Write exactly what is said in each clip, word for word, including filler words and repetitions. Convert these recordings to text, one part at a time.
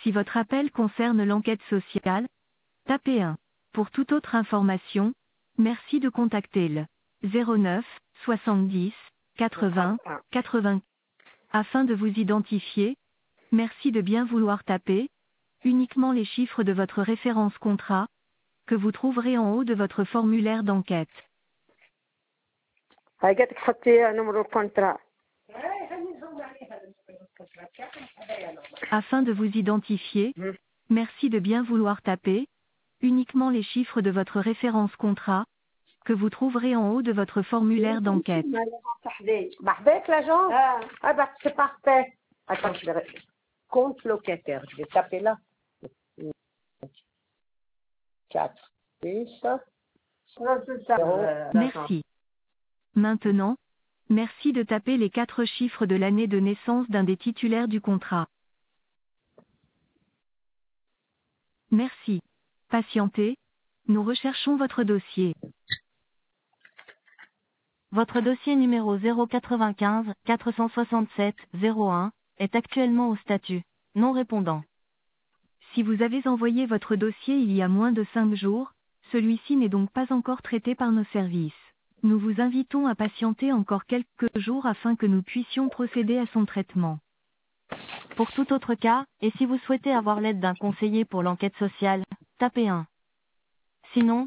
Si votre appel concerne l'enquête sociale, tapez un. Pour toute autre information, merci de contacter le zéro neuf soixante-dix quatre-vingts quatre-vingts. Afin de vous identifier, merci de bien vouloir taper uniquement les chiffres de votre référence contrat, que vous trouverez en haut de votre formulaire d'enquête. هاي قالت لك حطي نمرو الكونترا. Afin de vous identifier, merci de bien vouloir taper uniquement les chiffres de votre référence contrat, que vous trouverez en haut de votre formulaire d'enquête. Mahbek l'agent. Ah bah c'est parfait. Attends, je vais compte locataire. Je vais taper là. quatre, six. Merci. Maintenant, merci de taper les quatre chiffres de l'année de naissance d'un des titulaires du contrat. Merci. Patientez, nous recherchons votre dossier. Votre dossier numéro zéro quatre-vingt-quinze quatre cent soixante-sept zéro un est actuellement au statut non répondant. Si vous avez envoyé votre dossier il y a moins de cinq jours, celui-ci n'est donc pas encore traité par nos services. Nous vous invitons à patienter encore quelques jours afin que nous puissions procéder à son traitement. Pour tout autre cas, et si vous souhaitez avoir l'aide d'un conseiller pour l'enquête sociale, tapez un. Sinon,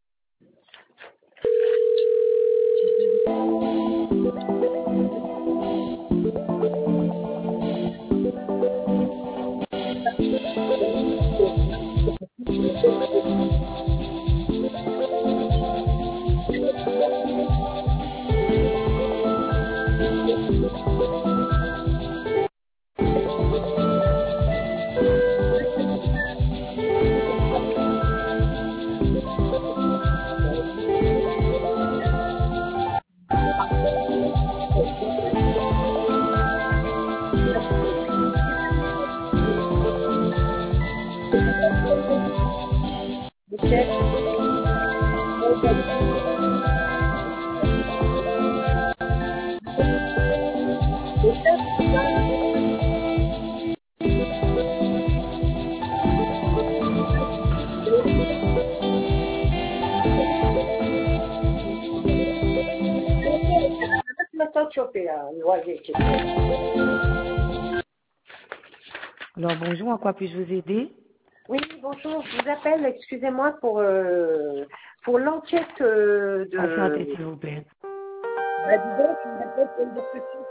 Alors bonjour, en quoi puis-je vous aider? Oui, bonjour, je vous appelle, excusez-moi, pour, euh, pour l'enquête euh, de... Patientez s'il vous plaît. Bah, dis donc, je vous appelle pour une petite-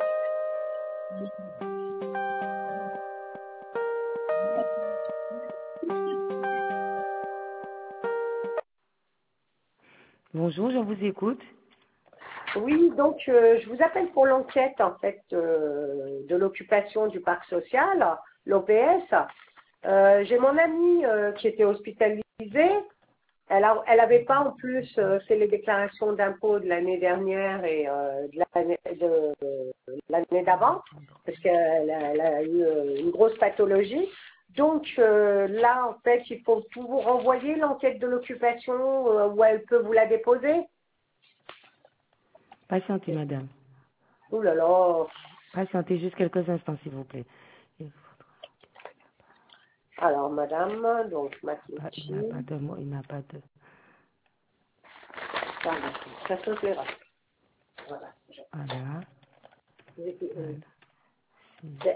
Bonjour, je vous écoute. Oui, donc euh, je vous appelle pour l'enquête en fait euh, de l'occupation du parc social, l'O P S. Euh, J'ai mon amie euh, qui était hospitalisée. Elle a, elle avait pas en plus euh, fait les déclarations d'impôts de l'année dernière et euh, de l'année de, de l'année d'avant, parce qu'elle a, elle a eu euh, une grosse pathologie. Donc euh, là, en fait, il faut tout vous renvoyer l'enquête de l'occupation euh, où elle peut vous la déposer. Patientez, madame. Ouh là là. Patientez juste quelques instants, s'il vous plaît. Alors, madame, donc, Ah, il Mathieu, n'a pas de mot, il n'a pas de... ça se plaira. Voilà. Voilà. Vous écoutez, euh, Voilà. c'est-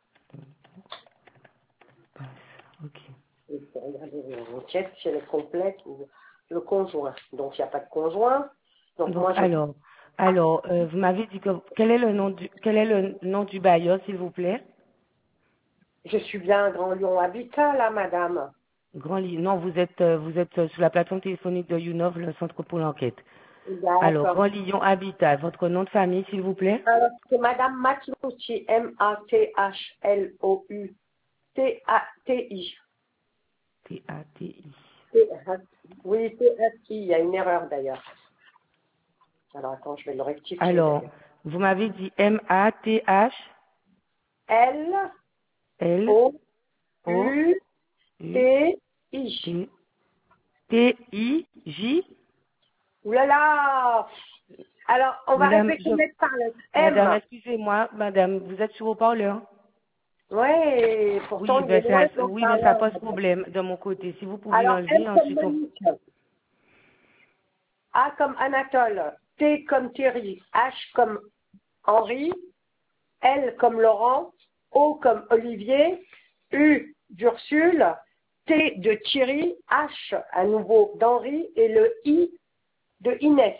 Passe. Ok. il faut regarder l'enquête si elle est complète ou le conjoint. Donc, il n'y a pas de conjoint. Donc, Donc moi, je, alors, alors, euh, vous m'avez dit que quel est le nom du quel est le nom du bailleur, s'il vous plaît? je suis bien Grand Lyon Habitat, là, madame. Grand Lit. Non, vous êtes euh, vous êtes euh, sur la plateforme téléphonique de Unov, le centre pour l'enquête. Alors, D'accord. Grand Lyon Habitat, votre nom de famille, s'il vous plaît? Alors, c'est madame Matlouti, M A T H L O U T A T I. T A T I. Oui, T A T I, il y a une erreur d'ailleurs. Alors, attends, je vais le rectifier. Alors, d'ailleurs. vous m'avez dit M A T H L L O O U U T I. T T I J. Ouh là là. Alors, on va Madame, répéter je, mettre par le Madame, M. excusez-moi, madame, vous êtes sur haut-parleur? Ouais, et Oui, pourtant il ben est loin ça, de oui, mais ça pose l'Ontario. problème de mon côté. Si vous pouvez Alors, l'enlever, M comme ensuite on... Monique, A comme Anatole, T comme Thierry, H comme Henri, L comme Laurent, O comme Olivier, U d'Ursule, T de Thierry, H à nouveau d'Henri et le I de Inès.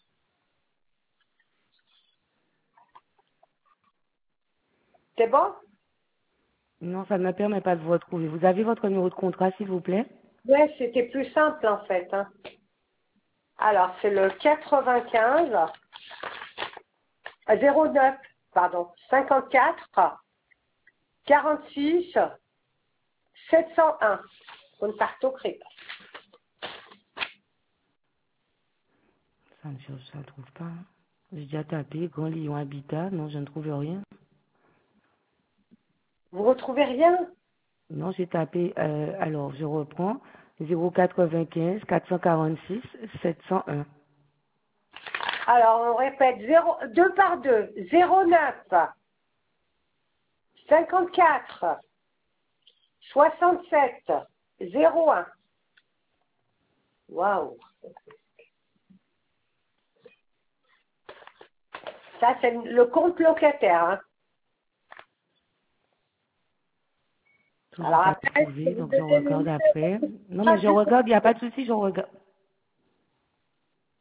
C'est bon? Non, ça ne me permet pas de vous retrouver. Vous avez votre numéro de contrat, s'il vous plaît? Ouais, c'était plus simple en fait. Hein. Alors, c'est le quatre-vingt-quinze, euh, zéro neuf, pardon, cinquante-quatre, quarante-six, sept cent un. Contatto Crip. Ça ne cherche, ça ne trouve pas. J'ai déjà tapé Grand Lyon Habitat. Non, je ne trouve rien. Vous retrouvez rien? Non, j'ai tapé, euh, alors je reprends, zéro quatre-vingt-quinze, quatre cent quarante-six, sept cent un. Alors, on répète zéro, deux par deux, zéro neuf, cinquante-quatre, soixante-sept, zéro un. Waouh! Ça, c'est le compte locataire. Hein. Toujours Alors pas après, trouvé, si vous donc je donnez le regarde après. numéro, Non, pas mais je du regarde, il n'y a pas de souci, je regarde.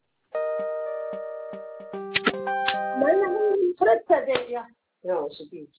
Non, c'est bien.